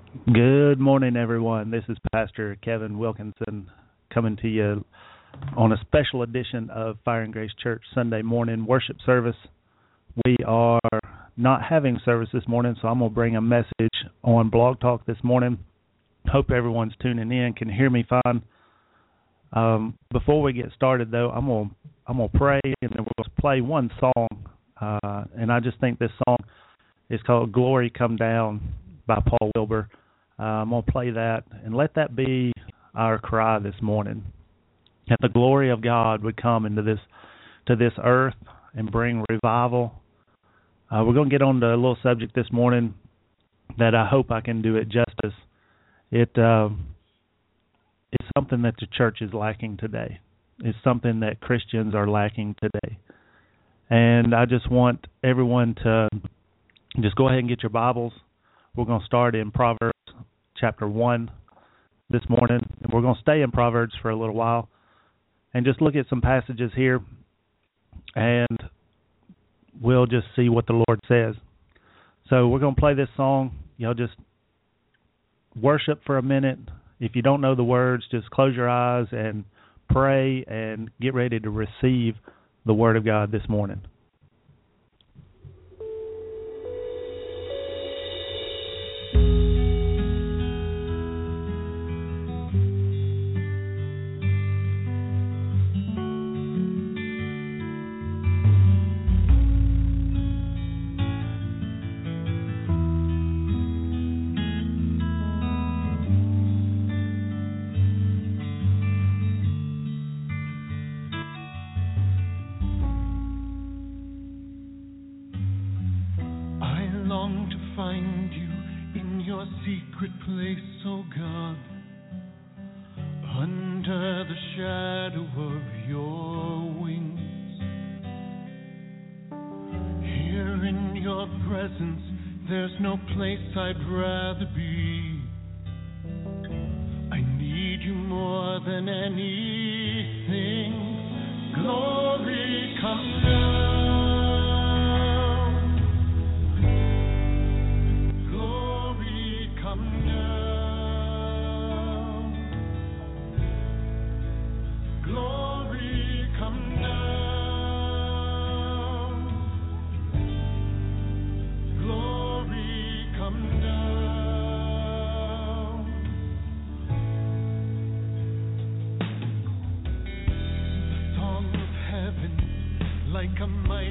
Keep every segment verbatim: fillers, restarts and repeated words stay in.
Good morning, everyone. This is Pastor Kevin Wilkinson coming to you on a special edition of Fire and Grace Church Sunday morning worship service. We are not having service this morning, so I'm going to bring a message on Blog Talk this morning. Hope everyone's tuning in, can hear me fine. Um, before we get started, though, I'm going to I'm going to pray, and then we're going to play one song. Uh, and I just think this song is called Glory Come Down by Paul Wilbur. Uh, I'm going to play that, and let that be our cry this morning, that the glory of God would come into this to this earth and bring revival. Uh, we're going to get on to a little subject this morning that I hope I can do it justice. It uh, it's something that the church is lacking today. It's something that Christians are lacking today. And I just want everyone to just go ahead and get your Bibles. We're going to start in Proverbs chapter one this morning, and we're going to stay in Proverbs for a little while and just look at some passages here, and we'll just see what the Lord says. So we're going to play this song. Y'all just worship for a minute. If you don't know the words, just close your eyes and pray and get ready to receive the Word of God this morning. Like a mighty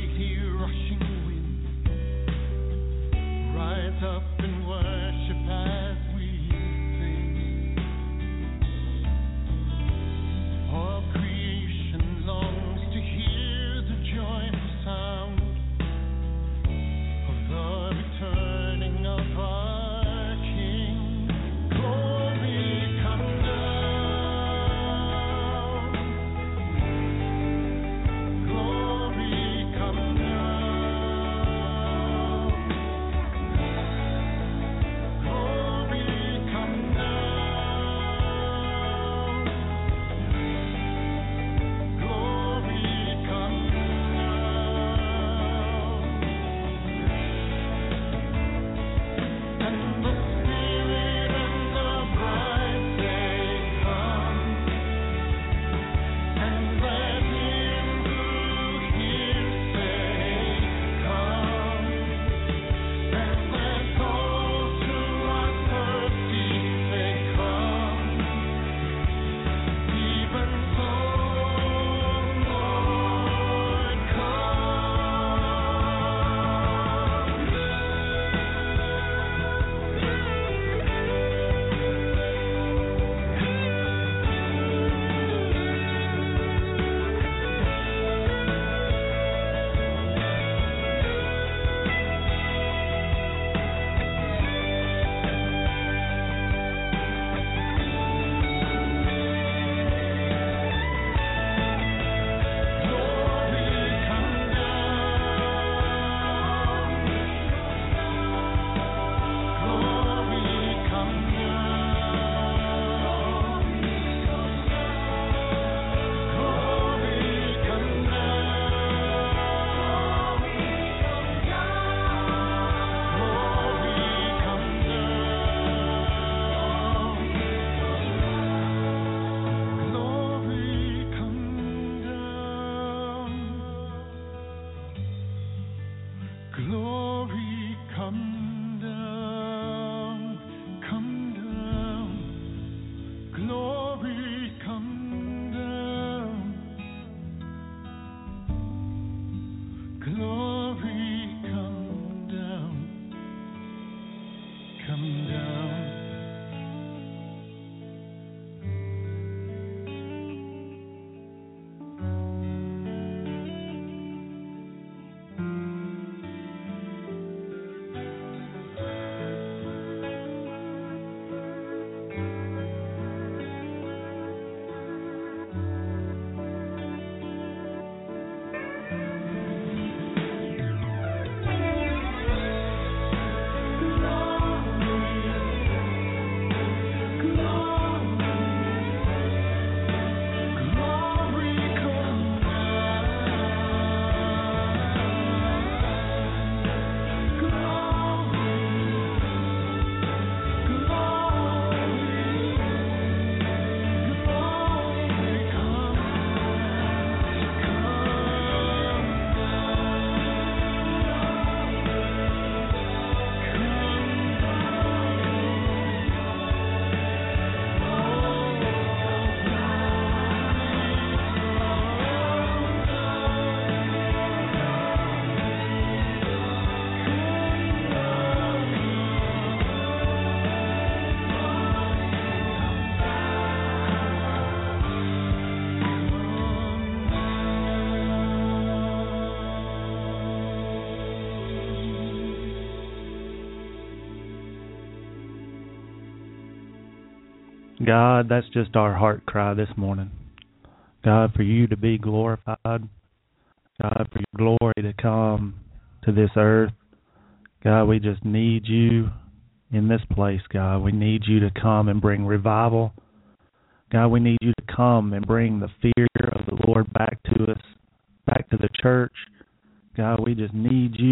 God, that's just our heart cry this morning. God, for you to be glorified. God, for your glory to come to this earth. God, we just need you in this place, God. We need you to come and bring revival. God, we need you to come and bring the fear of the Lord back to us, back to the church. God, we just need you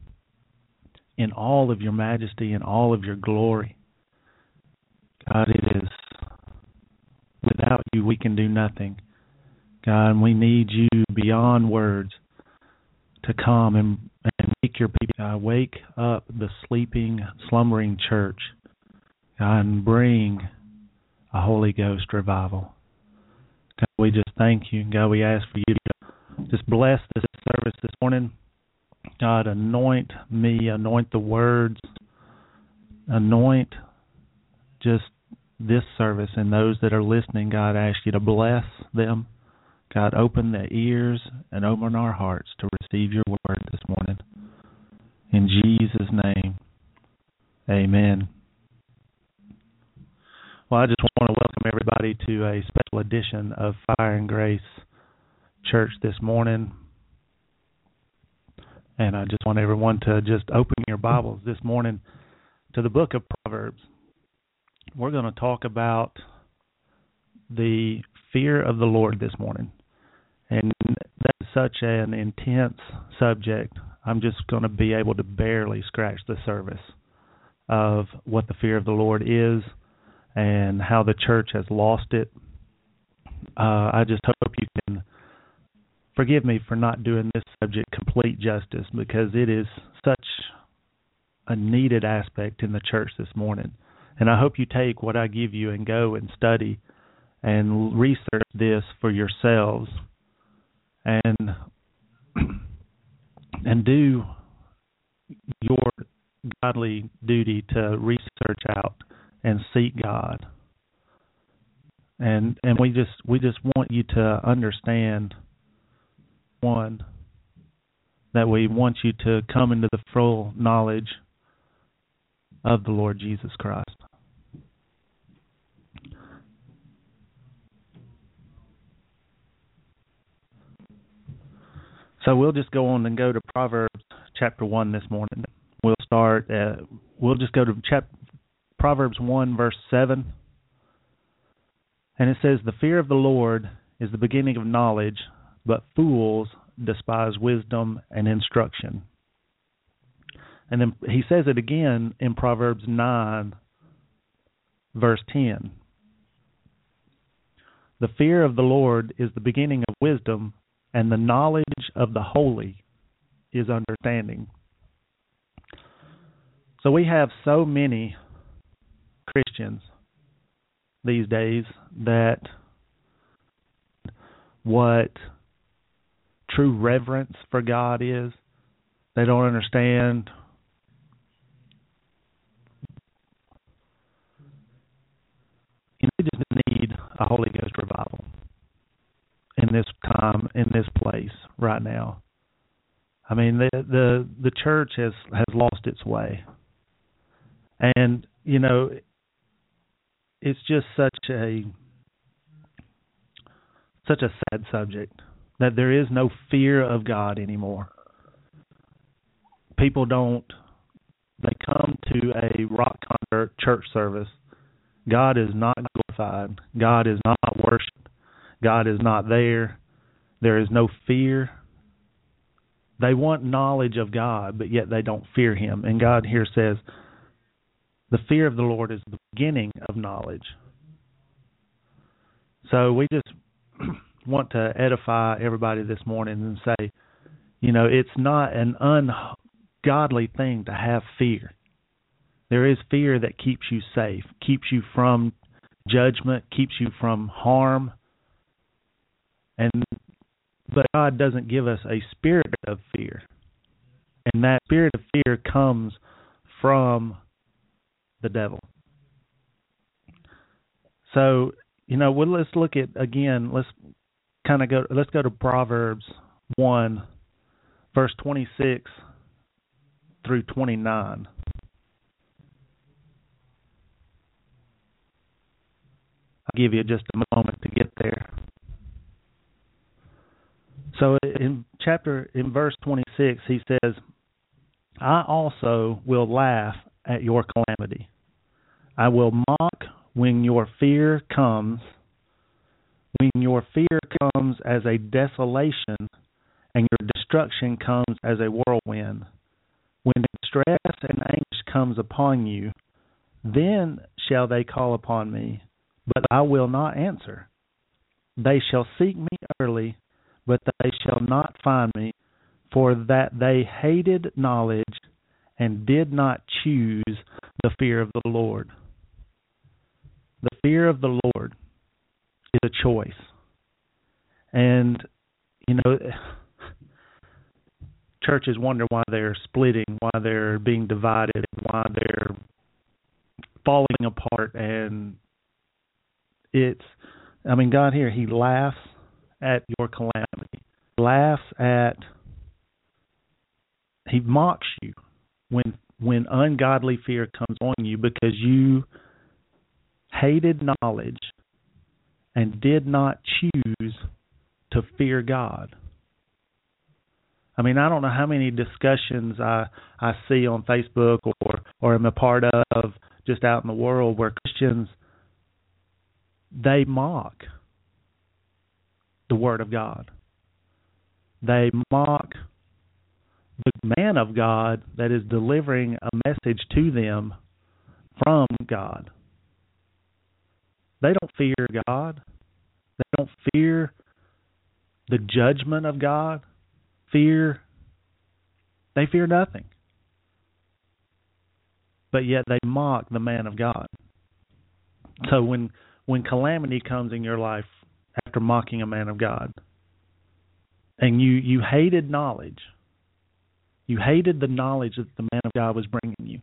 in all of your majesty and all of your glory. God, it is, without you, we can do nothing. God, and we need you beyond words to come and, and make your people, God, wake up the sleeping, slumbering church, God, and bring a Holy Ghost revival. God, we just thank you. God, we ask for you to just bless this service this morning. God, anoint me, anoint the words, anoint just this service and those that are listening. God, I ask you to bless them. God, open their ears and open our hearts to receive your word this morning. In Jesus' name, amen. Well, I just want to welcome everybody to a special edition of Fire and Grace Church this morning. And I just want everyone to just open your Bibles this morning to the book of Proverbs. We're going to talk about the fear of the Lord this morning. And that's such an intense subject, I'm just going to be able to barely scratch the surface of what the fear of the Lord is and how the church has lost it. Uh, I just hope you can forgive me for not doing this subject complete justice, because it is such a needed aspect in the church this morning. And I hope you take what I give you and go and study and research this for yourselves, and and do your godly duty to research out and seek God. And and we just we just want you to understand, one, that we want you to come into the full knowledge of the Lord Jesus Christ. So we'll just go on and go to Proverbs chapter one this morning. We'll start at, we'll just go to chap, Proverbs one, verse seven. And it says, "The fear of the Lord is the beginning of knowledge, but fools despise wisdom and instruction." And then he says it again in Proverbs nine, verse ten. "The fear of the Lord is the beginning of wisdom, and the knowledge of the holy is understanding." So we have so many Christians these days that what true reverence for God is, they don't understand in this place right now. I mean, the the, the church has, has lost its way. And, you know, it's just such a such a sad subject that there is no fear of God anymore. People don't, they come to a rock concert church service. God is not glorified. God is not worshipped. God is not there. There is no fear. They want knowledge of God, but yet they don't fear Him. And God here says, the fear of the Lord is the beginning of knowledge. So we just want to edify everybody this morning and say, you know, it's not an ungodly thing to have fear. There is fear that keeps you safe, keeps you from judgment, keeps you from harm. And but God doesn't give us a spirit of fear. And that spirit of fear comes from the devil. So, you know, well, let's look at, again, let's kind of go, let's go to Proverbs one, verse twenty-six through twenty-nine. I'll give you just a moment to get there. So in chapter, in verse twenty-six, he says, I also will laugh at your calamity. I will mock when your fear comes, when your fear comes as a desolation and your destruction comes as a whirlwind. When distress and anguish comes upon you, then shall they call upon me, but I will not answer. They shall seek me early, but they shall not find me, for that they hated knowledge and did not choose the fear of the Lord. The fear of the Lord is a choice. And, you know, churches wonder why they're splitting, why they're being divided, why they're falling apart. And it's, I mean, God here, He laughs at your calamity, laughs at, He mocks you when when ungodly fear comes on you because you hated knowledge and did not choose to fear God. I mean, I don't know how many discussions I, I see on Facebook or, or am a part of just out in the world where Christians, they mock the Word of God. They mock the man of God that is delivering a message to them from God. They don't fear God. They don't fear the judgment of God. Fear, they fear nothing. But yet they mock the man of God. So when when calamity comes in your life after mocking a man of God, and you, you hated knowledge, you hated the knowledge that the man of God was bringing you,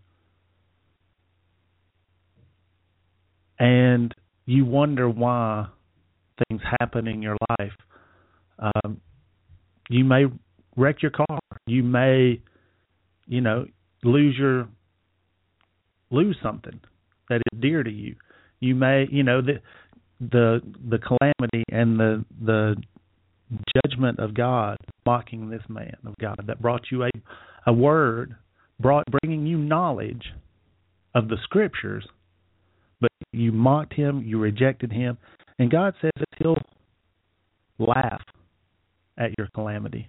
and you wonder why things happen in your life, um, you may wreck your car. You may, you know, lose your lose something that is dear to you. You may, you know, the the the calamity and the the judgment of God mocking this man of God that brought you a a word, brought bringing you knowledge of the Scriptures, but you mocked him, you rejected him, and God says that He'll laugh at your calamity.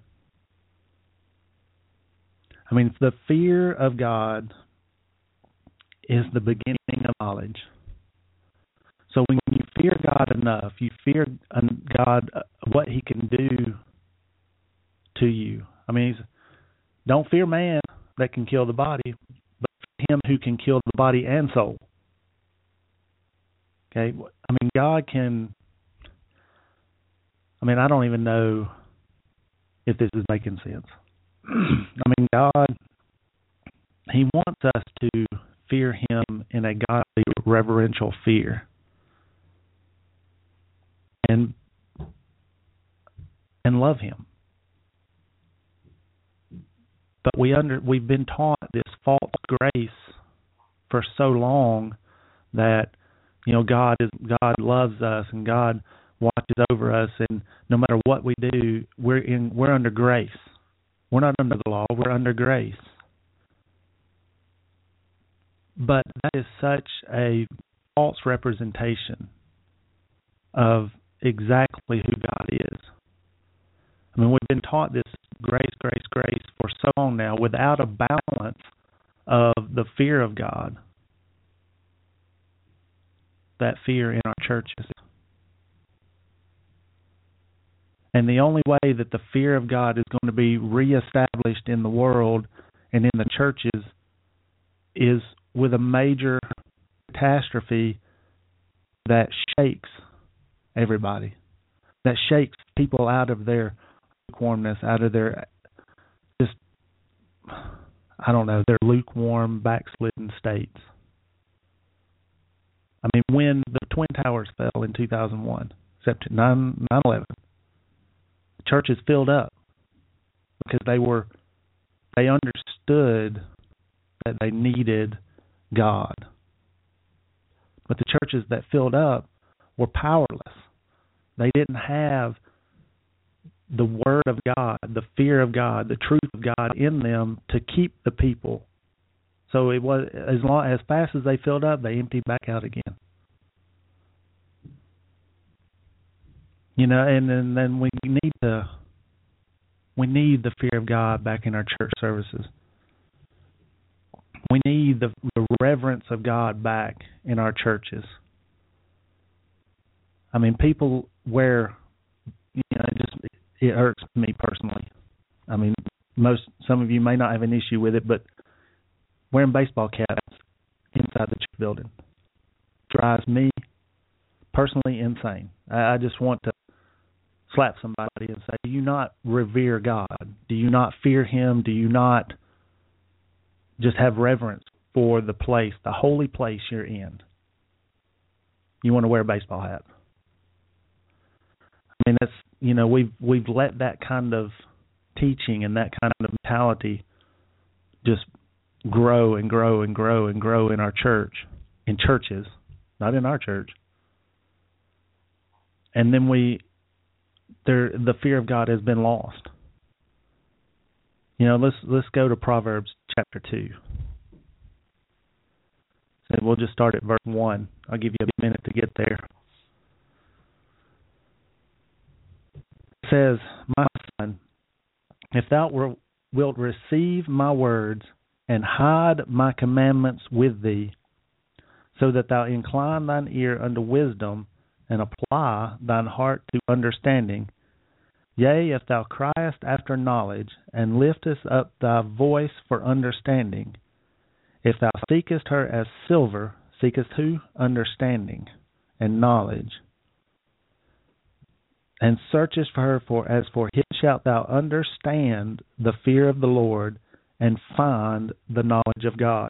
I mean, the fear of God is the beginning of knowledge. So when you fear God enough, you fear God, what He can do to you. I mean, he's, don't fear man that can kill the body, but Him who can kill the body and soul. Okay? I mean, God can, I mean, I don't even know if this is making sense. I mean, God, He wants us to fear Him in a godly, reverential fear. And and love Him. But we under we've been taught this false grace for so long that, you know, God is God loves us and God watches over us, and no matter what we do, we're in we're under grace. We're not under the law, we're under grace. But that is such a false representation of exactly who God is. I mean, we've been taught this grace, grace, grace for so long now without a balance of the fear of God, that fear in our churches. And the only way that the fear of God is going to be reestablished in the world and in the churches is with a major catastrophe that shakes everybody, that shakes people out of their lukewarmness, out of their just, I don't know, their lukewarm, backslidden states. I mean, when the Twin Towers fell in two thousand one, nine eleven, the churches filled up because they were, they understood that they needed God. But the churches that filled up were powerless. They didn't have the Word of God, the fear of God, the truth of God in them to keep the people. So it was as long as fast as they filled up, they emptied back out again. You know, and then, then we need to we need the fear of God back in our church services. We need the, the reverence of God back in our churches. I mean, people wear, you know, it just it hurts me personally. I mean, most some of you may not have an issue with it, but wearing baseball caps inside the church building drives me personally insane. I, I just want to slap somebody and say, do you not revere God? Do you not fear Him? Do you not just have reverence for the place, the holy place you're in? You want to wear a baseball hat. I mean, that's, you know, we've we've let that kind of teaching and that kind of mentality just grow and grow and grow and grow in our church, in churches, not in our church. And then we, there, the fear of God has been lost. You know, let's let's go to Proverbs chapter two. And we'll just start at verse one. I'll give you a minute to get there. It says, my son, if thou wilt receive my words and hide my commandments with thee, so that thou incline thine ear unto wisdom and apply thine heart to understanding, yea, if thou criest after knowledge and liftest up thy voice for understanding, if thou seekest her as silver, seekest who? Understanding and knowledge, and searchest for her for as for him, shalt thou understand the fear of the Lord and find the knowledge of God.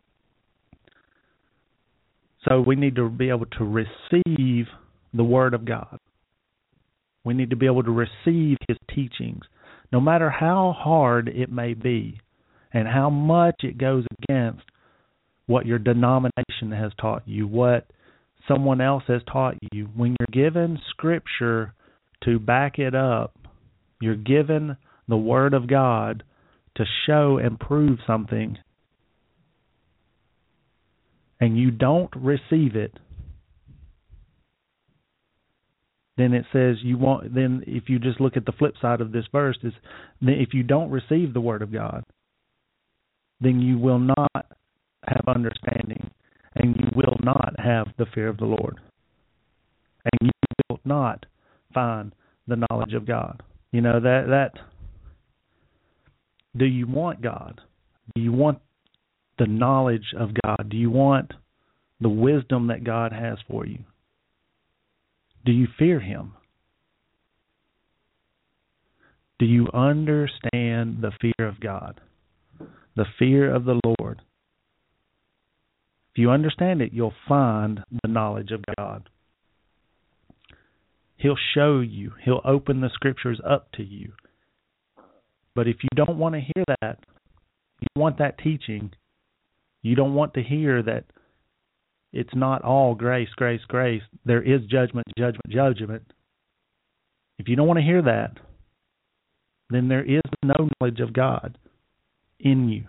So we need to be able to receive the Word of God. We need to be able to receive His teachings, no matter how hard it may be and how much it goes against what your denomination has taught you, what someone else has taught you. When you're given Scripture to back it up, you're given the Word of God to show and prove something, and you don't receive it, then it says you want. Then if you just look at the flip side of this verse, is if you don't receive the Word of God, then you will not have understanding, and you will not have the fear of the Lord, and you will not find the knowledge of God. You know, that that. Do you want God? Do you want the knowledge of God? Do you want the wisdom that God has for you? Do you fear Him? Do you understand the fear of God? The fear of the Lord? If you understand it, you'll find the knowledge of God. He'll show you. He'll open the Scriptures up to you. But if you don't want to hear that, you want that teaching, you don't want to hear that it's not all grace, grace, grace. There is judgment, judgment, judgment. If you don't want to hear that, then there is no knowledge of God in you.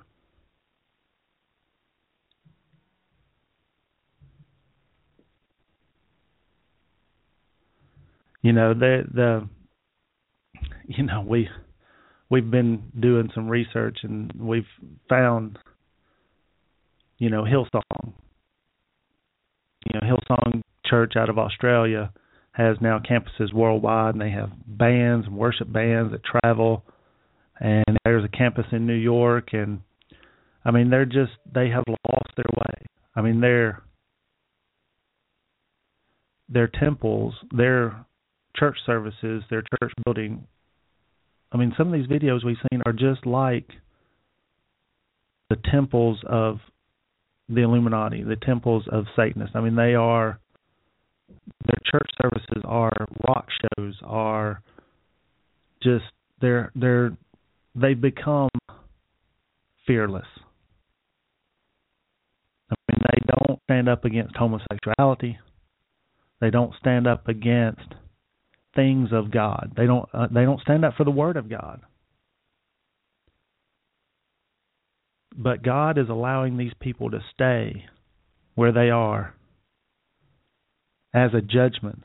You know, the the you know, we we've been doing some research and we've found, you know, Hillsong. You know, Hillsong Church out of Australia has now campuses worldwide, and they have bands and worship bands that travel. And there's a campus in New York, and I mean, they're just they have lost their way. I mean, their their temples, their church services, their church building. I mean, some of these videos we've seen are just like the temples of the Illuminati, the temples of Satanists. I mean, they are, their church services are rock shows, are just, they're, they're, they've become fearless. I mean, they don't stand up against homosexuality. They don't stand up against things of God. They don't, uh, they don't stand up for the Word of God. But God is allowing these people to stay where they are as a judgment.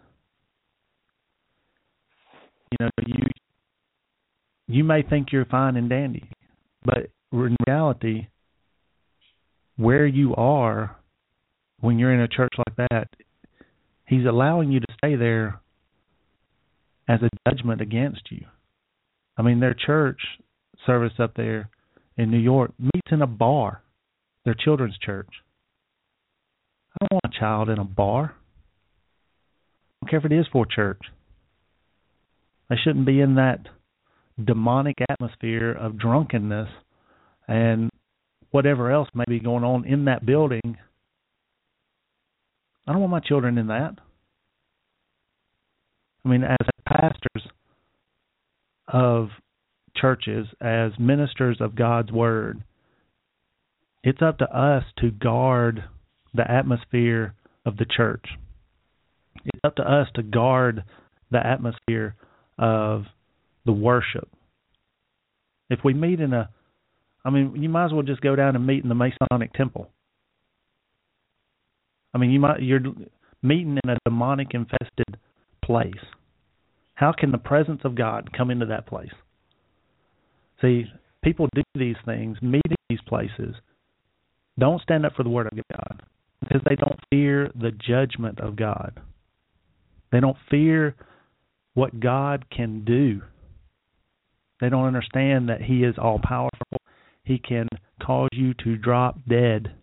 You know, you you may think you're fine and dandy, but in reality, where you are when you're in a church like that, He's allowing you to stay there as a judgment against you. I mean, their church service up there in New York meets in a bar, their children's church. I don't want a child in a bar. I don't care if it is for church. They shouldn't be in that demonic atmosphere of drunkenness and whatever else may be going on in that building. I don't want my children in that. I mean, as pastors of churches, as ministers of God's Word, it's up to us to guard the atmosphere of the church. It's up to us to guard the atmosphere of the worship. If we meet in a, I mean, you might as well just go down and meet in the Masonic temple. I mean, you might, you're meeting in a demonic infested place. How can the presence of God come into that place? See, people do these things, meet in these places, don't stand up for the Word of God because they don't fear the judgment of God. They don't fear what God can do. They don't understand that He is all-powerful. He can cause you to drop dead.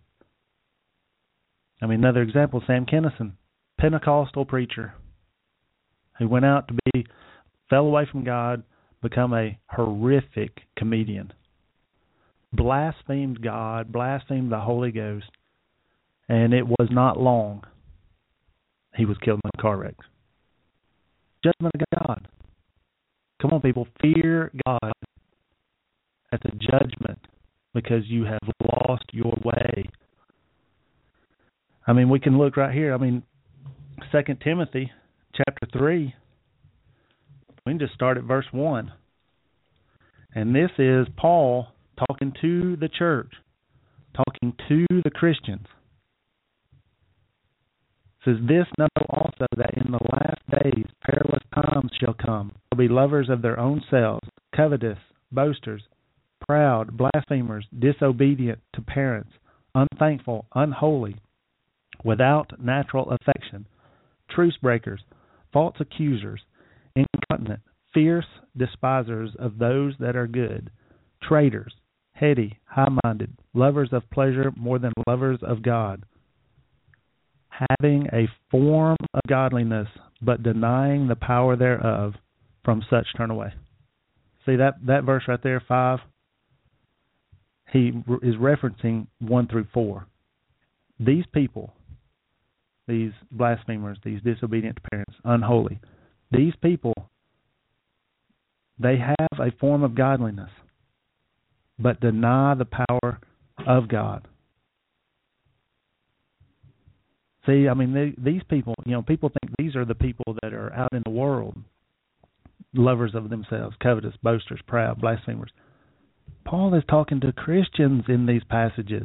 I mean, another example, Sam Kinison, Pentecostal preacher who went out to be, fell away from God, become a horrific comedian, blasphemed God, blasphemed the Holy Ghost, and it was not long he was killed in a car wreck. Judgment of God. Come on, people, fear God at the judgment because you have lost your way. I mean, we can look right here. I mean, Second Timothy chapter three, we can just start at verse one. And this is Paul talking to the church, talking to the Christians. It says, "This know also that in the last days perilous times shall come. They'll be lovers of their own selves, covetous, boasters, proud, blasphemers, disobedient to parents, unthankful, unholy, without natural affection, truce breakers, false accusers, incontinent, fierce, despisers of those that are good, traitors, heady, high-minded, lovers of pleasure more than lovers of God, having a form of godliness, but denying the power thereof, from such turn away." See that, that verse right there, five? He is referencing one through four. These people, these blasphemers, these disobedient parents, unholy, These people, they have a form of godliness, but deny the power of God. See, I mean, they, these people, you know, people think these are the people that are out in the world, lovers of themselves, covetous, boasters, proud, blasphemers. Paul is talking to Christians in these passages.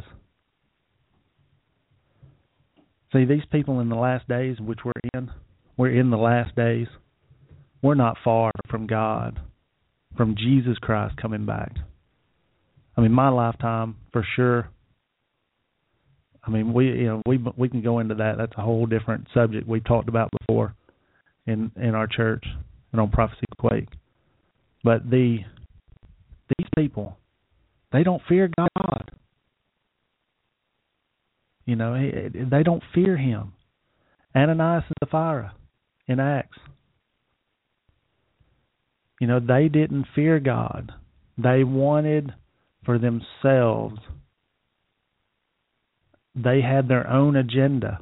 See, these people in the last days, which we're in, we're in the last days. We're not far from God, from Jesus Christ coming back. I mean, my lifetime, for sure. I mean, we you know we we can go into that. That's a whole different subject we've talked about before in in our church and on Prophecy Quake. But the these people, they don't fear God. You know, they don't fear Him. Ananias and Sapphira in Acts. You know, they didn't fear God. They wanted for themselves. They had their own agenda.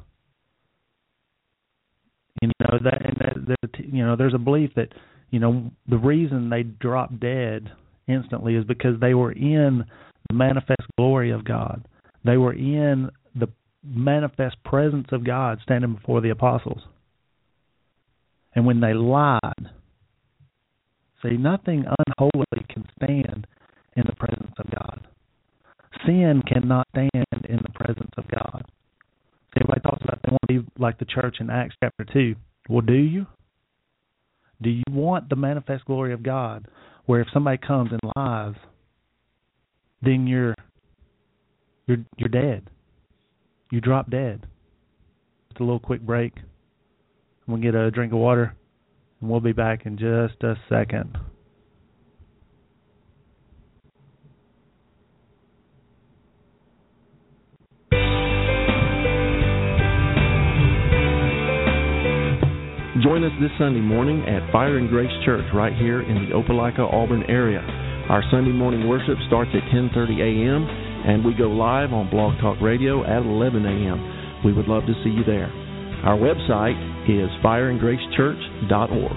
You know that, and that, that, you know, there's a belief that, you know, the reason they dropped dead instantly is because they were in the manifest glory of God. They were in the manifest presence of God standing before the apostles. And when they lied, see, nothing unholy can stand in the presence of God. Sin cannot stand in the presence of God. See, everybody talks about they want to be like the church in Acts chapter two. Well, do you? Do you want the manifest glory of God, where if somebody comes and lies, then you're you're you're dead. You drop dead. It's a little quick break. We'll get a drink of water, and we'll be back in just a second. Join us this Sunday morning at Fire and Grace Church right here in the Opelika, Auburn area. Our Sunday morning worship starts at ten thirty a.m. and we go live on Blog Talk Radio at eleven a.m. We would love to see you there. Our website is fire and grace church dot org.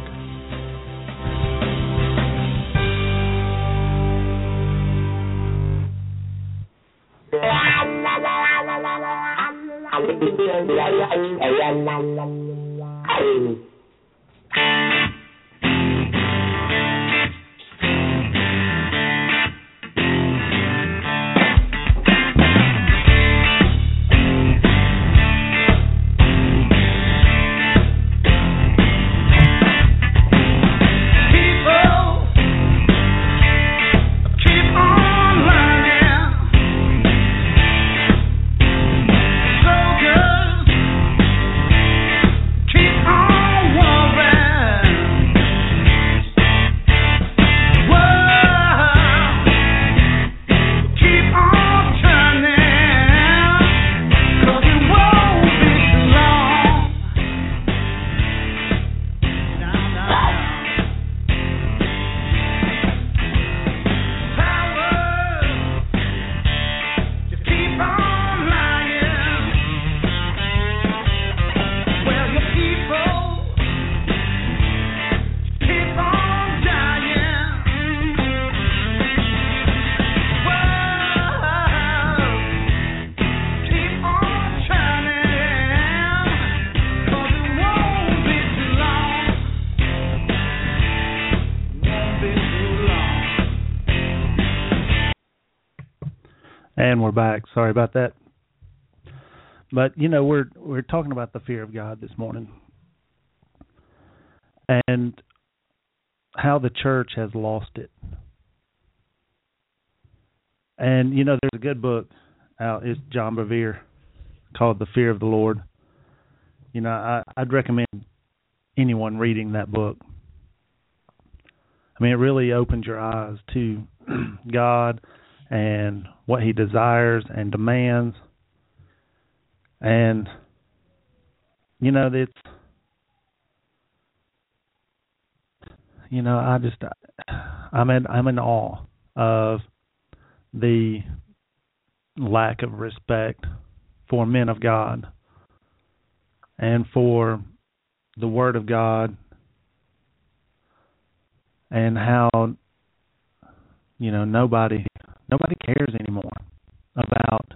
And we're back. Sorry about that. But, you know, we're we're talking about the fear of God this morning and how the church has lost it. And, you know, there's a good book out. It's John Bevere called The Fear of the Lord. You know, I, I'd recommend anyone reading that book. I mean, it really opens your eyes to God and what He desires and demands. And, you know, it's, you know, I just, I'm in, I'm in awe of the lack of respect for men of God and for the Word of God and how, you know, nobody nobody cares anymore about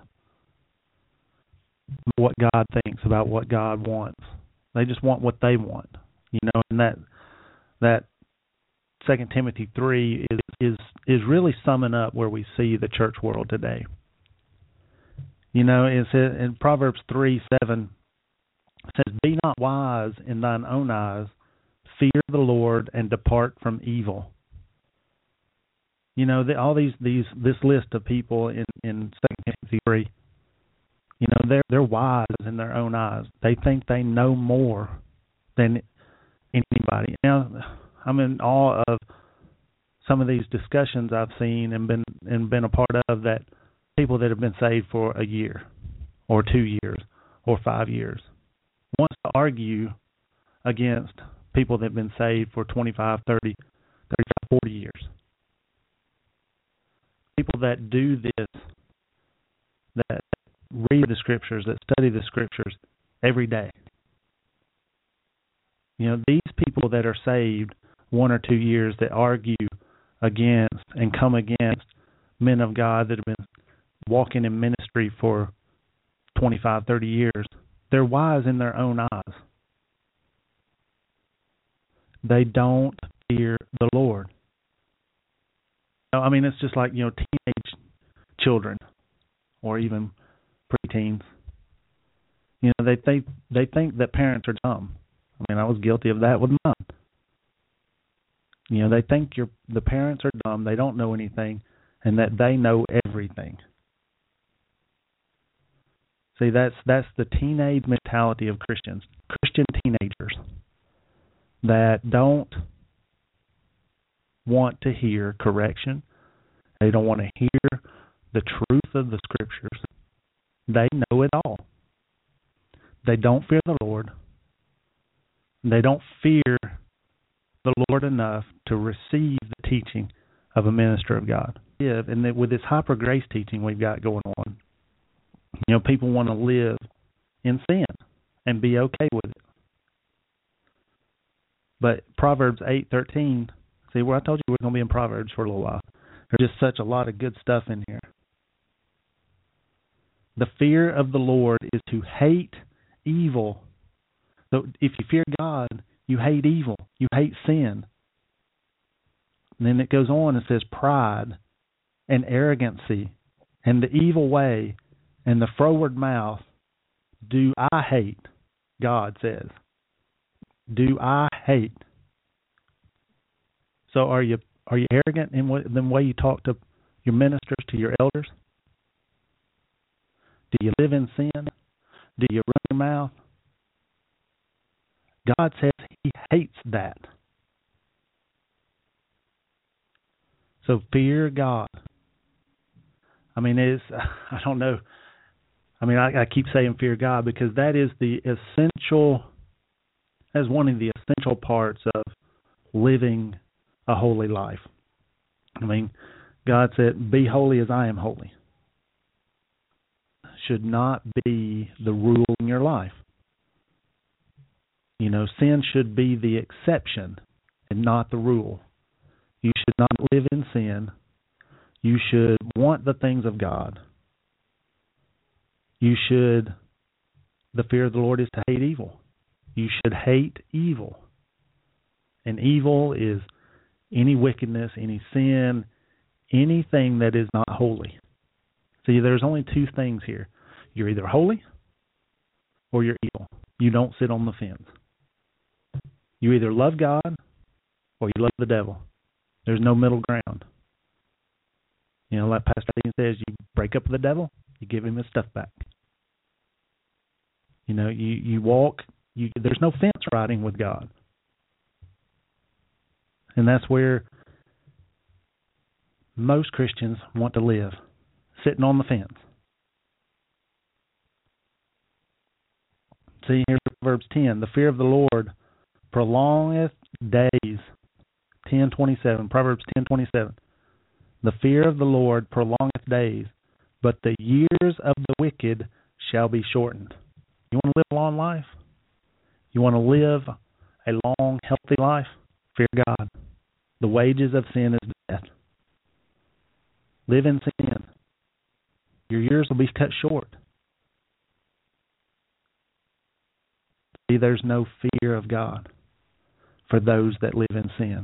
what God thinks, about what God wants. They just want what they want, you know. And that that Second Timothy three is is is really summing up where we see the church world today. You know, it's in Proverbs three seven. It says, "Be not wise in thine own eyes; fear the Lord and depart from evil." You know, the, all these these this list of people in in Second Timothy three. You know, they're they're wise in their own eyes. They think they know more than anybody. Now, I'm in awe of some of these discussions I've seen and been and been a part of, that people that have been saved for a year or two years or five years wants to argue against people that have been saved for twenty-five, thirty, thirty-five, forty years. People that do this, that read the Scriptures, that study the Scriptures every day. You know, these people that are saved one or two years that argue against and come against men of God that have been walking in ministry for twenty-five, thirty years, they're wise in their own eyes. They don't fear the Lord. I mean, it's just like, you know, teenage children or even preteens. You know, they think they think that parents are dumb. I mean, I was guilty of that with mine. You know, they think you're, the parents are dumb, they don't know anything, and that they know everything. See, that's that's the teenage mentality of Christians, Christian teenagers that don't want to hear correction. They don't want to hear the truth of the Scriptures. They know it all. They don't fear the Lord. They don't fear the Lord enough to receive the teaching of a minister of God. Yeah, and that with this hyper grace teaching we've got going on, you know, people want to live in sin and be okay with it. But Proverbs eight thirteen, see, where I told you we're going to be in Proverbs for a little while. There's just such a lot of good stuff in here. The fear of the Lord is to hate evil. So if you fear God, you hate evil. You hate sin. And then it goes on and says pride and arrogancy and the evil way and the froward mouth do I hate, God says. Do I hate. So are you are you arrogant in what, the way you talk to your ministers, to your elders? Do you live in sin? Do you run your mouth? God says He hates that. So fear God. I mean, it's, I don't know. I mean, I, I keep saying fear God because that is the essential, that's one of the essential parts of living a holy life. I mean, God said, be holy as I am holy. Should not be the rule in your life. You know, sin should be the exception and not the rule. You should not live in sin. You should want the things of God. You should, the fear of the Lord is to hate evil. You should hate evil. And evil is any wickedness, any sin, anything that is not holy. See, there's only two things here. You're either holy or you're evil. You don't sit on the fence. You either love God or you love the devil. There's no middle ground. You know, like Pastor Dean says, you break up with the devil, you give him his stuff back. You know, you, you walk, you, there's no fence riding with God. And that's where most Christians want to live, sitting on the fence. See, here's Proverbs ten. The fear of the Lord prolongeth days. ten twenty-seven. Proverbs ten twenty-seven. The fear of the Lord prolongeth days, but the years of the wicked shall be shortened. You want to live a long life? You want to live a long, healthy life? Fear God. The wages of sin is death. Live in sin. Your years will be cut short. See, there's no fear of God for those that live in sin.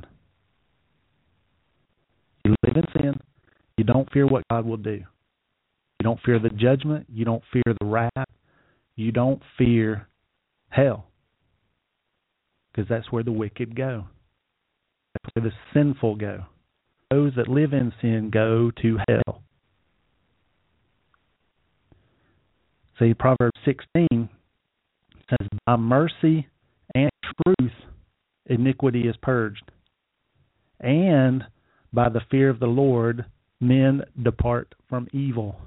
You live in sin, you don't fear what God will do. You don't fear the judgment. You don't fear the wrath. You don't fear hell. Because that's where the wicked go. That's where the sinful go. Those that live in sin go to hell. See, Proverbs sixteen says, by mercy and truth iniquity is purged, and by the fear of the Lord men depart from evil.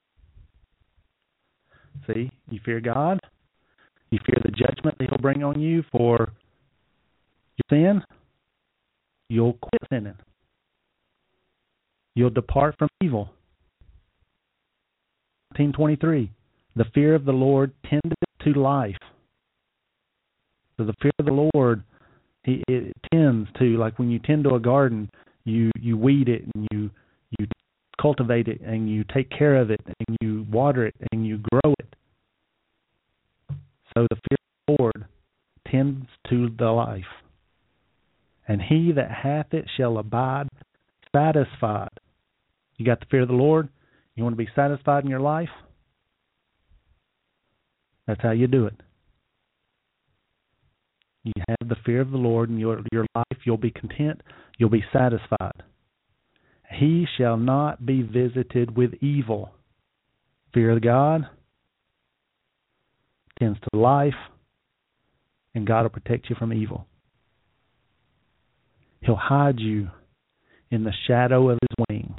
See, you fear God, you fear the judgment that He'll bring on you for your sin, you'll quit sinning. You'll depart from evil. nineteen twenty-three, the fear of the Lord tendeth to life. So the fear of the Lord, he, it tends to, like when you tend to a garden, you, you weed it and you you cultivate it and you take care of it and you water it and you grow it. So the fear of the Lord tends to the life. And he that hath it shall abide satisfied. You got the fear of the Lord? You want to be satisfied in your life? That's how you do it. You have the fear of the Lord in your, your life. You'll be content. You'll be satisfied. He shall not be visited with evil. Fear of God tends to life, and God will protect you from evil. He'll hide you in the shadow of His wing.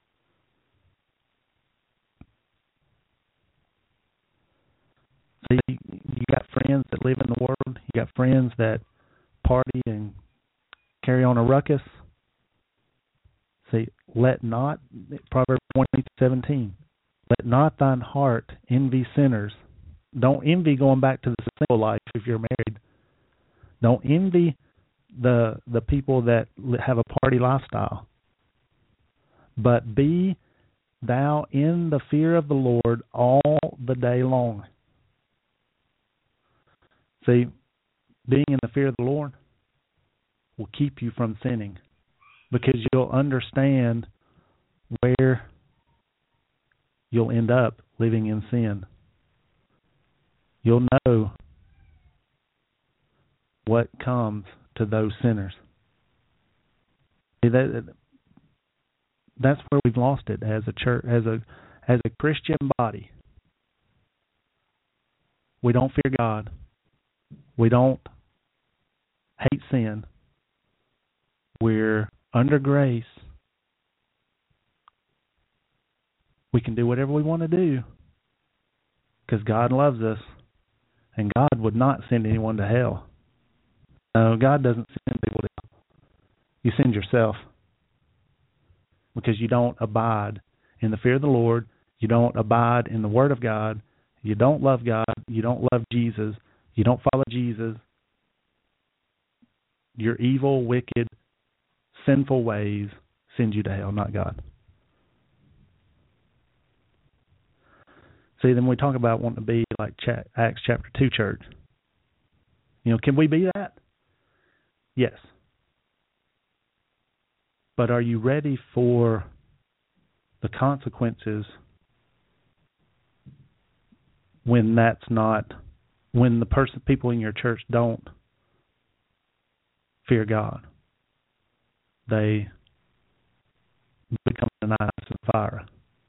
See, you got friends that live in the world. You got friends that party and carry on a ruckus. See, let not, Proverbs twenty seventeen, let not thine heart envy sinners. Don't envy going back to the single life if you're married. Don't envy the the people that have a party lifestyle. But be thou in the fear of the Lord all the day long. See, being in the fear of the Lord will keep you from sinning, because you'll understand where you'll end up living in sin. You'll know what comes to those sinners. See, that, that's where we've lost it as a church, as a as a Christian body. We don't fear God. We don't hate sin. We're under grace. We can do whatever we want to do because God loves us, and God would not send anyone to hell. No, God doesn't send people to hell. You send yourself because you don't abide in the fear of the Lord. You don't abide in the Word of God. You don't love God. You don't love Jesus. You don't follow Jesus. Your evil, wicked, sinful ways send you to hell, not God. See, then we talk about wanting to be like Acts chapter two church. You know, can we be that? Yes. But are you ready for the consequences when that's not, when the person, people in your church don't fear God? They become an ice and fire.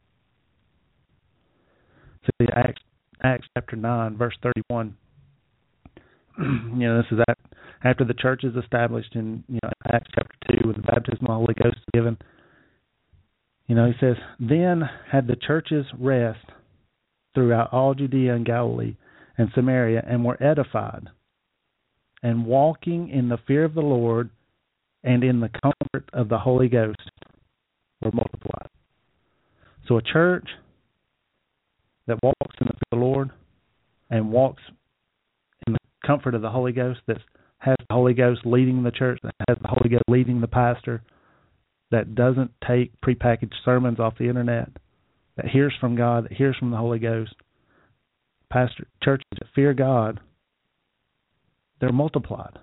See, Acts, Acts chapter nine, verse thirty-one. You know, this is at, after the church is established in, you know, Acts chapter two, when the baptism of the Holy Ghost is given. You know, he says, then had the churches rest throughout all Judea and Galilee and Samaria, and were edified, and walking in the fear of the Lord and in the comfort of the Holy Ghost were multiplied. So a church that walks in the fear of the Lord and walks in the comfort of the Holy Ghost, that has the Holy Ghost leading the church, that has the Holy Ghost leading the pastor, that doesn't take prepackaged sermons off the internet, that hears from God, that hears from the Holy Ghost, pastor churches that fear God, they're multiplied.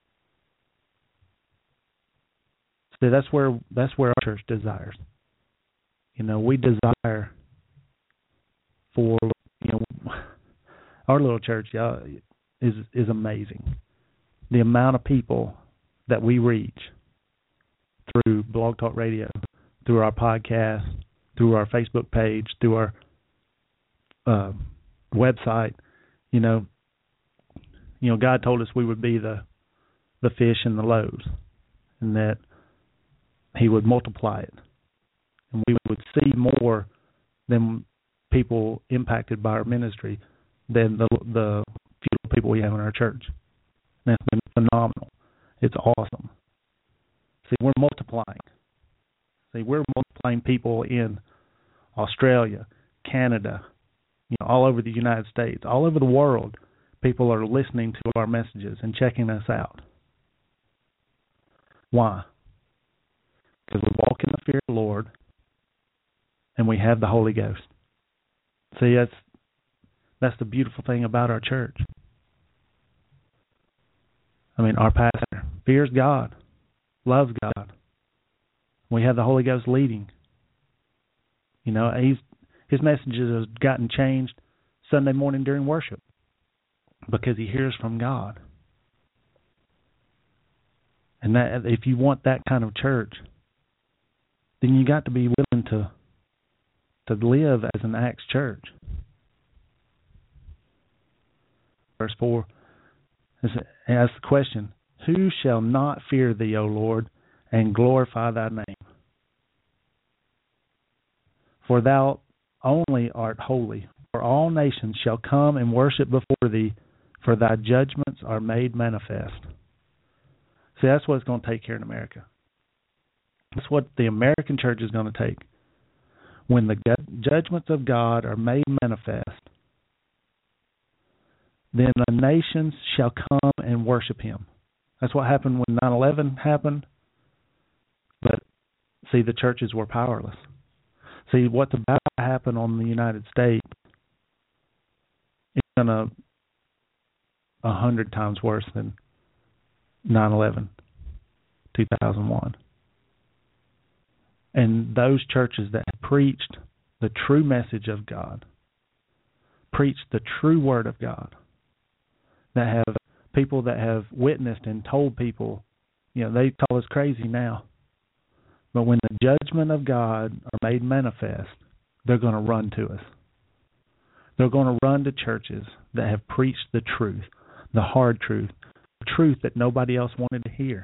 See, that's where that's where our church desires. You know, we desire for, you know, our little church, y'all, is is amazing. The amount of people that we reach through Blog Talk Radio, through our podcast, through our Facebook page, through our uh, website, you know, you know, God told us we would be the the fish and the loaves, and that He would multiply it, and we would see more than people impacted by our ministry than the the few people we have in our church. And it's been phenomenal. It's awesome. See, we're multiplying. See, we're multiplying people in Australia, Canada, you know, all over the United States, all over the world. People are listening to our messages and checking us out. Why? Because we walk in the fear of the Lord and we have the Holy Ghost. See, that's that's the beautiful thing about our church. I mean, our pastor fears God, loves God. We have the Holy Ghost leading. You know, he's, his messages have gotten changed Sunday morning during worship because he hears from God. And that, if you want that kind of church, then you got to be willing to to live as an Acts church. Verse four asks the question, who shall not fear thee, O Lord, and glorify thy name? For thou only art holy, for all nations shall come and worship before thee, for thy judgments are made manifest. See, that's what it's going to take here in America. That's what the American church is going to take. When the judgments of God are made manifest, then the nations shall come and worship him. That's what happened when nine eleven happened. But, see, the churches were powerless. See, what's about to happen on the United States is going to a hundred times worse than nine eleven, two thousand one. And those churches that have preached the true message of God, preached the true word of God, that have people that have witnessed and told people, you know, they call us crazy now. But when the judgment of God are made manifest, they're going to run to us. They're going to run to churches that have preached the truth, the hard truth, the truth that nobody else wanted to hear.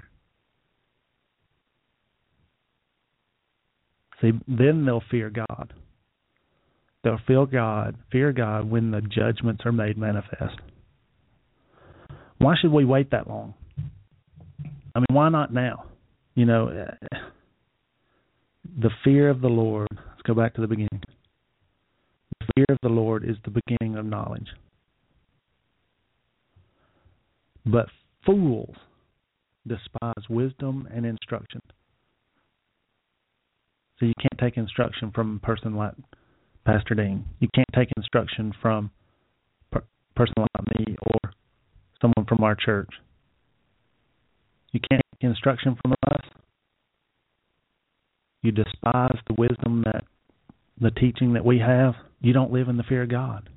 See, then they'll fear God. They'll fear God, fear God when the judgments are made manifest. Why should we wait that long? I mean, why not now? You know, the fear of the Lord, let's go back to the beginning. The fear of the Lord is the beginning of knowledge. But fools despise wisdom and instruction. So you can't take instruction from a person like Pastor Dean. You can't take instruction from a person like me or someone from our church. You can't take instruction from us. You despise the wisdom, that the teaching that we have. You don't live in the fear of God.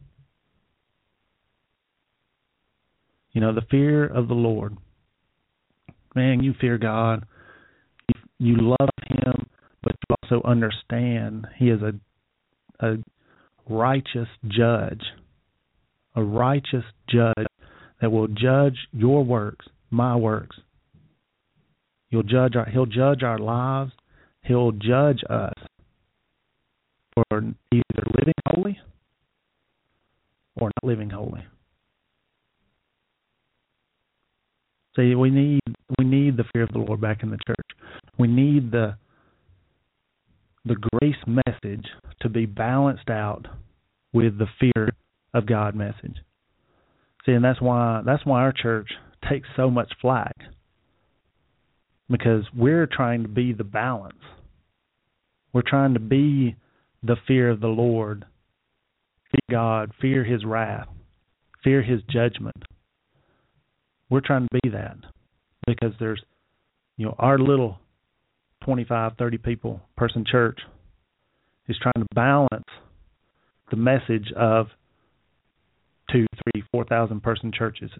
You know, the fear of the Lord. Man, you fear God. You, you love Him, but you also understand He is a, a righteous judge. A righteous judge that will judge your works, my works. He'll judge our, he'll judge our lives. He'll judge us for either living holy or not living holy. See, we need we need the fear of the Lord back in the church. We need the the grace message to be balanced out with the fear of God message. See, and that's why that's why our church takes so much flack because we're trying to be the balance. We're trying to be the fear of the Lord, fear God, fear His wrath, fear His judgment. We're trying to be that because there's, you know, our little twenty-five, thirty people person church is trying to balance the message of two, three, four thousand person churches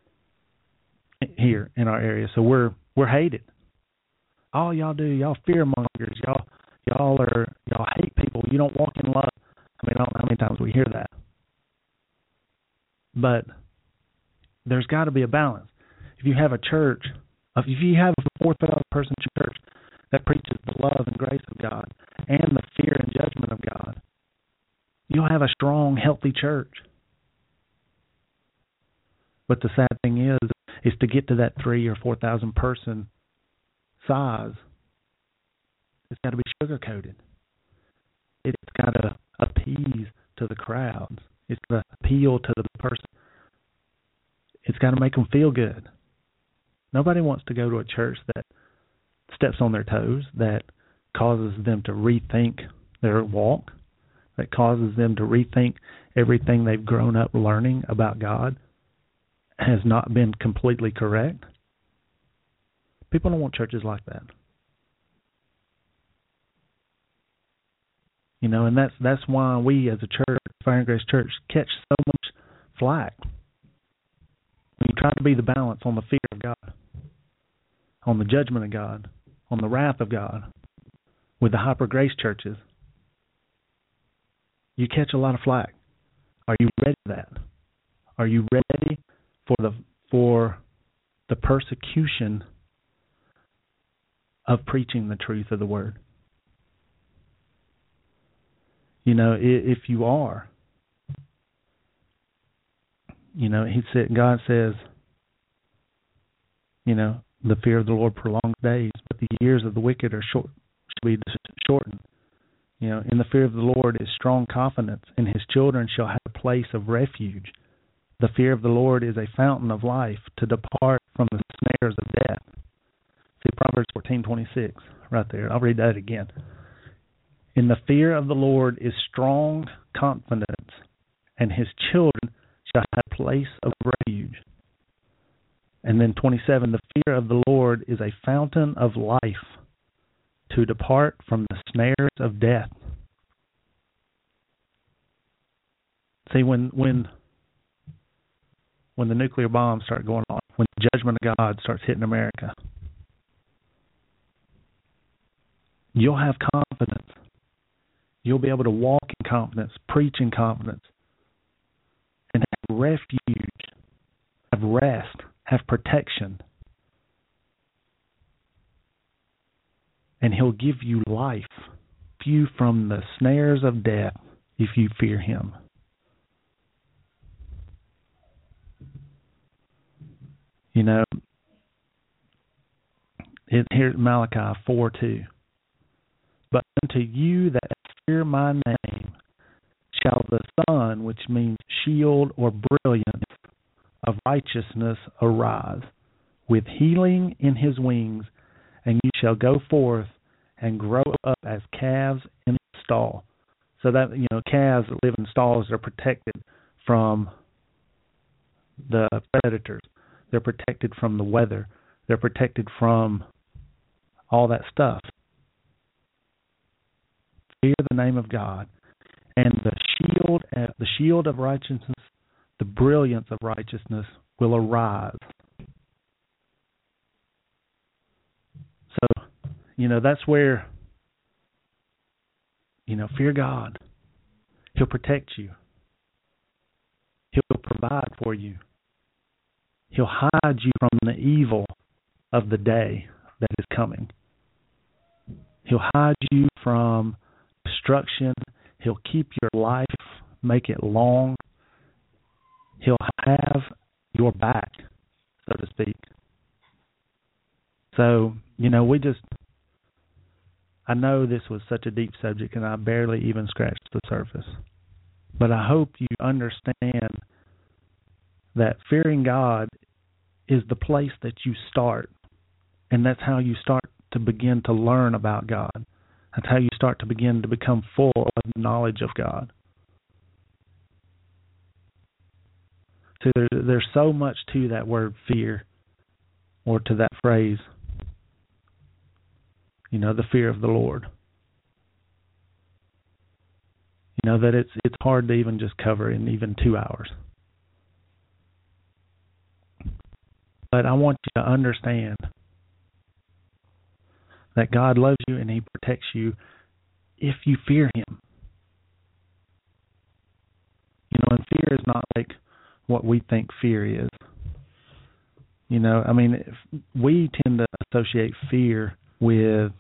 here in our area. So we're we're hated. All y'all do, y'all fearmongers, y'all y'all are y'all hate people. You don't walk in love. I mean, I don't know how many times we hear that. But there's got to be a balance. If you have a church, if you have a four thousand person church that preaches the love and grace of God and the fear and judgment of God, you'll have a strong, healthy church. But the sad thing is, is to get to that three or four thousand person size, it's got to be sugar coated. It's got to appease to the crowds. It's got to appeal to the person. It's got to make them feel good. Nobody wants to go to a church that steps on their toes, that causes them to rethink their walk, that causes them to rethink everything they've grown up learning about God has not been completely correct. People don't want churches like that. You know, and that's that's why we as a church, Fire and Grace Church, catch so much flack. We try to be the balance on the fear of God, on the judgment of God, on the wrath of God, with the hyper grace churches. You catch a lot of flack. Are you ready for that? Are you ready for the for the persecution of preaching the truth of the Word? You know, if you are, you know, He said, God says, you know, the fear of the Lord prolongs days, but the years of the wicked are short, should be shortened. You know, in the fear of the Lord is strong confidence, and His children shall have a place of refuge. The fear of the Lord is a fountain of life to depart from the snares of death. See Proverbs fourteen twenty-six right there. I'll read that again. In the fear of the Lord is strong confidence, and His children shall have a place of refuge. And then twenty-seven, the fear of the Lord is a fountain of life to depart from the snares of death. See, when when when the nuclear bombs start going off, when the judgment of God starts hitting America, you'll have confidence. You'll be able to walk in confidence, preach in confidence, and have refuge, have rest, have protection. And He'll give you life, you from the snares of death if you fear Him. You know, it, here's Malachi four two. But unto you that fear my name shall the sun, which means shield or brilliance, of righteousness arise, with healing in His wings, and you shall go forth and grow up as calves in the stall. So that, you know, calves that live in stalls are protected from the predators. They're protected from the weather. They're protected from all that stuff. Fear the name of God, and the shield, the shield of righteousness, the brilliance of righteousness will arise. So, you know, that's where, you know, fear God. He'll protect you. He'll provide for you. He'll hide you from the evil of the day that is coming. He'll hide you from destruction. He'll keep your life, make it long. He'll have your back, so to speak. So, you know, we just, I know this was such a deep subject and I barely even scratched the surface. But I hope you understand that fearing God is the place that you start, and that's how you start to begin to learn about God. That's how you start to begin to become full of the knowledge of God. So there, there's so much to that word fear, or to that phrase, you know, the fear of the Lord. You know, that it's it's hard to even just cover in even two hours. But I want you to understand that God loves you and He protects you if you fear Him. You know, and fear is not like what we think fear is. You know, I mean, if we tend to associate fear with,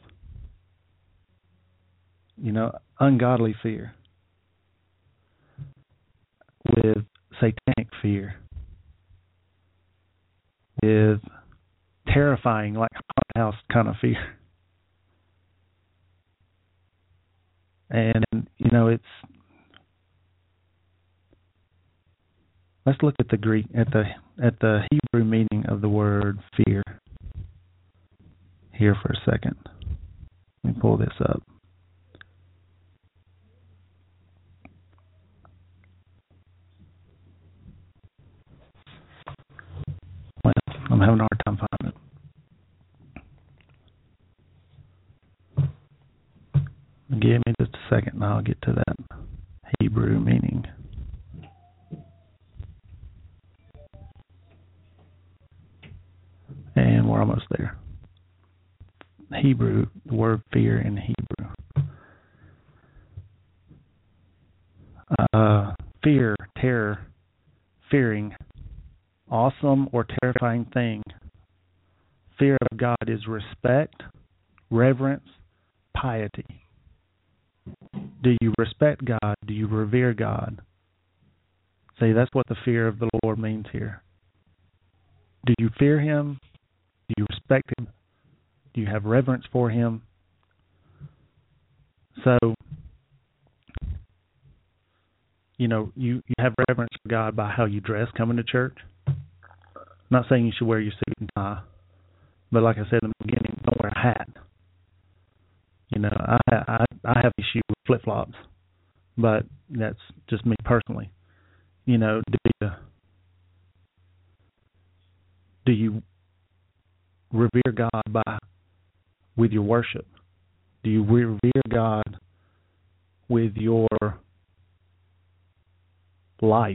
you know, ungodly fear, with satanic fear, with terrifying, like haunted house kind of fear. And, you know, it's, let's look at the Greek, at the at the Hebrew meaning of the word fear here for a second. Let me pull this up. Well, I'm having a hard time finding it. Give me just a second and I'll get to that Hebrew meaning. And we're almost there. Hebrew, the word fear in Hebrew. Uh, fear, terror, fearing, awesome or terrifying thing. Fear of God is respect, reverence, piety. Do you respect God? Do you revere God? See, that's what the fear of the Lord means here. Do you fear Him? Do you respect Him? Do you have reverence for Him? So, you know, you, you have reverence for God by how you dress coming to church. I'm not saying you should wear your suit and tie, but like I said in the beginning, don't wear a hat. You know, I I, I have issue with flip-flops, but that's just me personally. You know, do you, do you revere God by with your worship? Do you revere God with your life?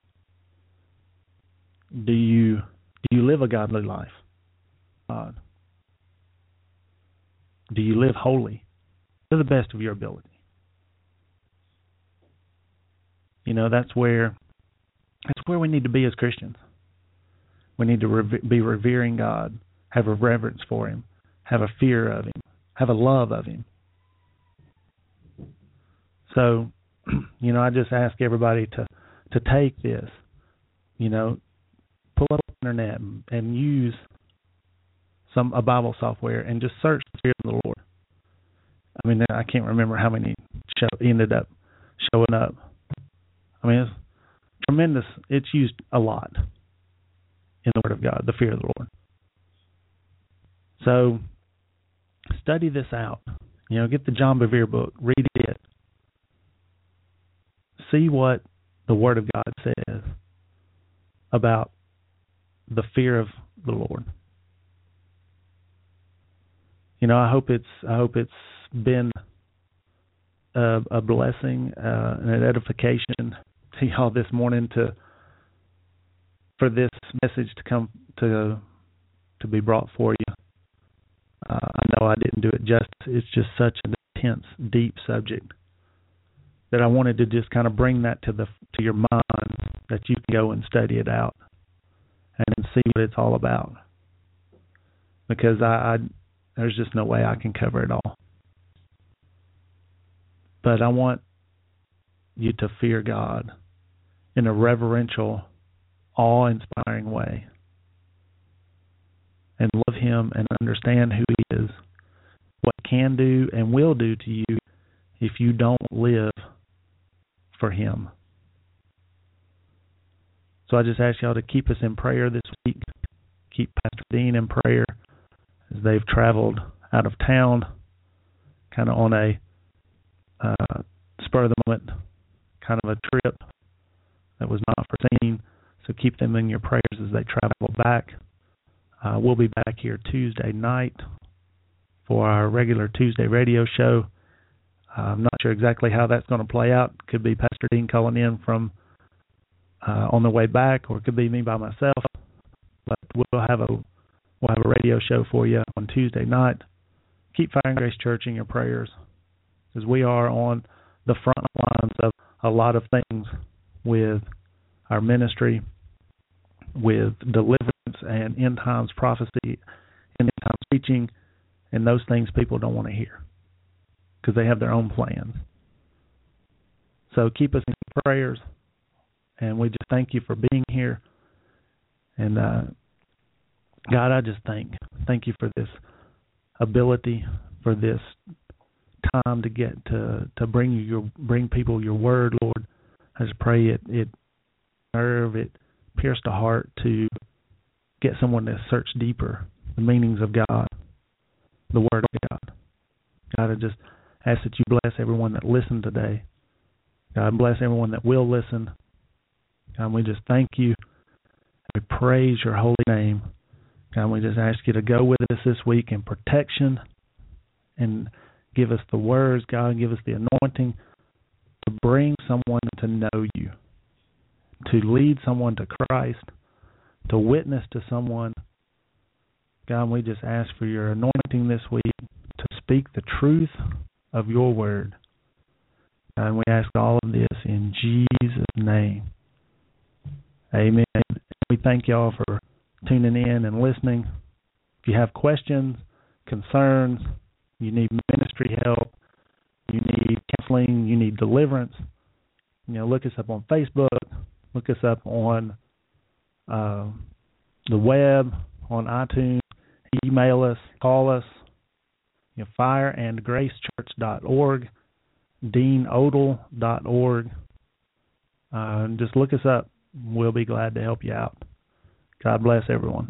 Do you do you live a godly life? God. Do you live holy to the best of your ability? You know, that's where that's where we need to be as Christians. We need to reve- be revering God, have a reverence for Him, have a fear of Him, have a love of Him. So, you know, I just ask everybody to, to take this, you know, pull up the internet and, and use some a Bible software and just search the fear of the Lord. I mean, I can't remember how many show, ended up showing up. I mean, it's tremendous. It's used a lot in the Word of God, the fear of the Lord. So, study this out. You know, get the John Bevere book, read it. See what the Word of God says about the fear of the Lord. You know, I hope it's I hope it's been a, a blessing, uh, and an edification to y'all this morning to for this message to come to to be brought for you. Uh, I know I didn't do it justice. It's just such an intense, deep subject that I wanted to just kind of bring that to the to your mind, that you can go and study it out and see what it's all about. Because I, I there's just no way I can cover it all. But I want you to fear God in a reverential, awe-inspiring way, and love Him and understand who He is, what He can do and will do to you if you don't live for Him. So I just ask y'all to keep us in prayer this week. keep Pastor Dean in prayer as they've traveled out of town, kind of on a uh, spur of the moment, kind of a trip that was not foreseen. So keep them in your prayers as they travel back. Uh, we'll be back here Tuesday night for our regular Tuesday radio show. Uh, I'm not sure exactly how that's going to play out. Could be Pastor Dean calling in from uh, on the way back, or it could be me by myself. But we'll have a we'll have a radio show for you on Tuesday night. Keep Fire and Grace Church in your prayers, because we are on the front lines of a lot of things with our ministry, with deliverance and end times prophecy, end times teaching, and those things people don't want to hear because they have their own plans. So keep us in your prayers, and we just thank you for being here. And uh, God, I just thank thank you for this ability, for this time to get to to bring you your bring people your word, Lord. I just pray it it nerve it pierce the heart to get someone to search deeper the meanings of God, the Word of God. God, I just ask that you bless everyone that listened today. God, bless everyone that will listen. God, we just thank you. We praise your holy name. God, we just ask you to go with us this week in protection and give us the words, God, and give us the anointing to bring someone to know you, to lead someone to Christ, to witness to someone. God, we just ask for your anointing this week to speak the truth of your word. And we ask all of this in Jesus' name. Amen. We thank y'all for tuning in and listening. If you have questions, concerns, you need ministry help, you need counseling, you need deliverance, you know, look us up on Facebook, look us up on uh, the web, on iTunes, email us, call us, you know, fire and grace church dot org, dean odle dot org. Uh, just look us up. We'll be glad to help you out. God bless everyone.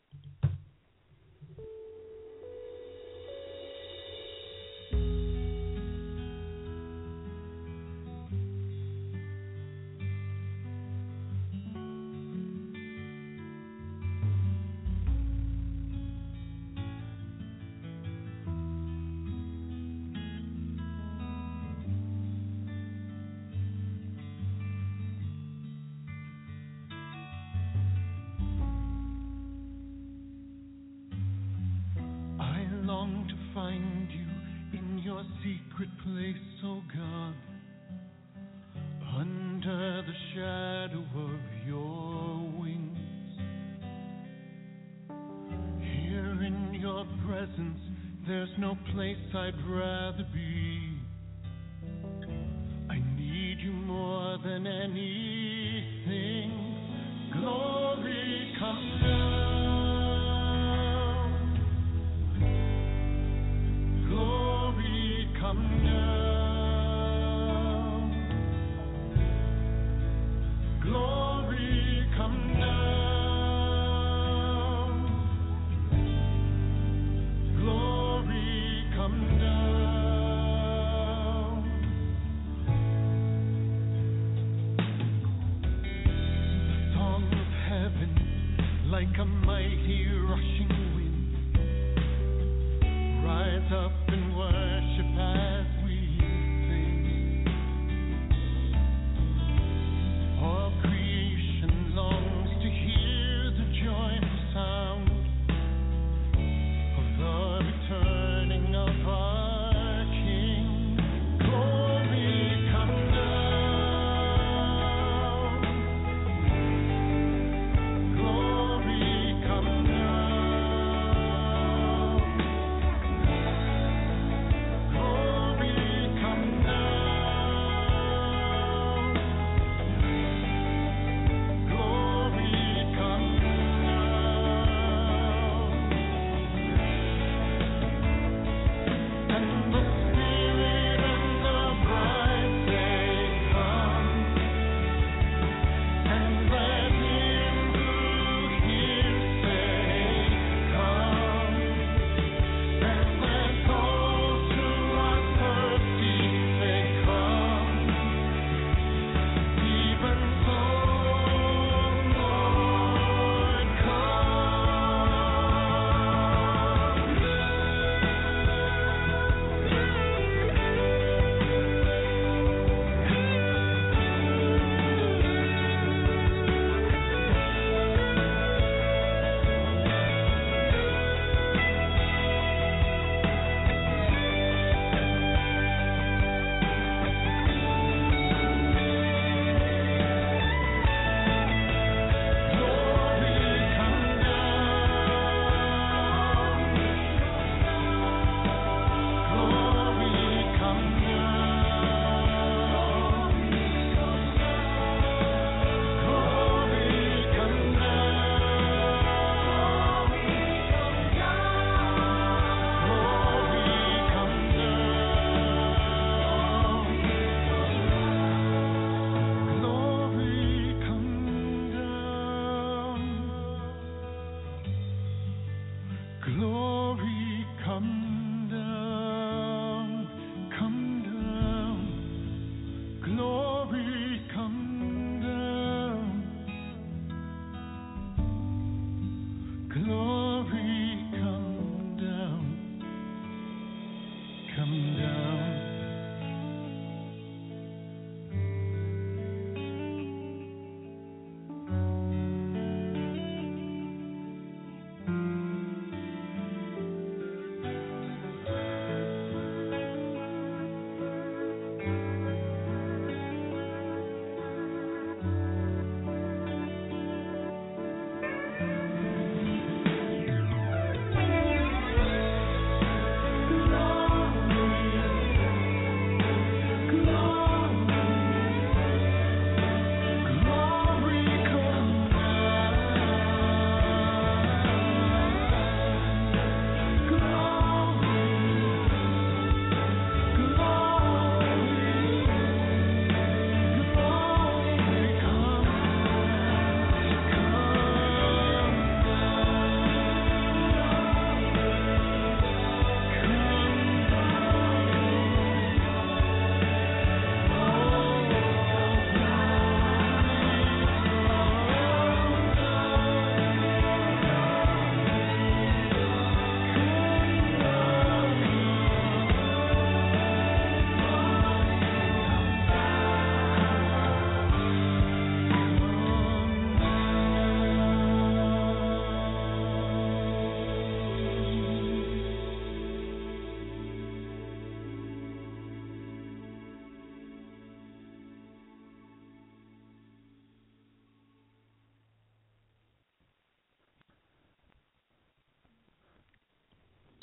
Secret place, oh God, under the shadow of your wings. Here in your presence, there's no place I'd rather be. I need you more than anything. Glory, come down. Glory, come down. Glory, come down. Glory, come down. The song of heaven, like a mighty rushing wind, rise up and worship as we sing. All creation longs to hear the joyful sound of the returning of our King. Glory, come down. Glory, come down. Glory, Glory, come down, come down. Glory, come down. Glory.